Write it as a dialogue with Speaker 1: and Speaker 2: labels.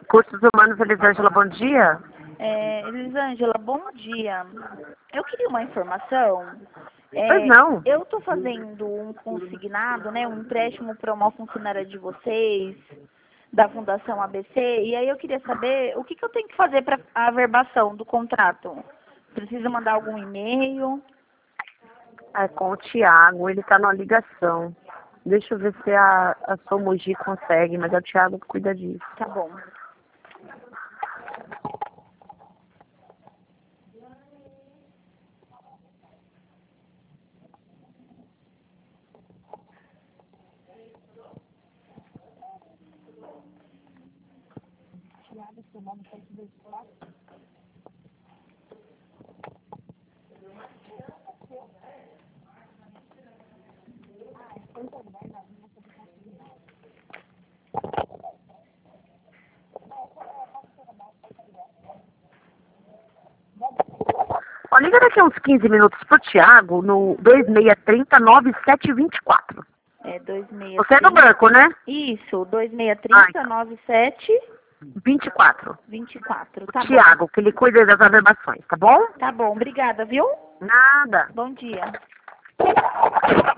Speaker 1: Recursos Humanos, Elisângela, bom dia.
Speaker 2: Elisângela, bom dia. Eu queria uma informação.
Speaker 1: Pois não.
Speaker 2: Eu estou fazendo um consignado, né, um empréstimo para uma funcionária de vocês, da Fundação ABC, e aí eu queria saber o que eu tenho que fazer para a averbação do contrato. Preciso mandar algum e-mail?
Speaker 1: É com o Thiago, ele tá numa ligação. Deixa eu ver se a Somogi consegue, mas é o Thiago que cuida disso.
Speaker 2: Tá bom.
Speaker 1: Ó, liga daqui a uns 15 minutos pro Thiago no 2630-9724.
Speaker 2: É 2630.
Speaker 1: Você é do banco, né?
Speaker 2: Isso, 2630-9724.
Speaker 1: 24.
Speaker 2: Tá
Speaker 1: Thiago, que ele cuida das averbações, tá bom?
Speaker 2: bom. Tá bom, obrigada, viu?
Speaker 1: Nada.
Speaker 2: Bom dia.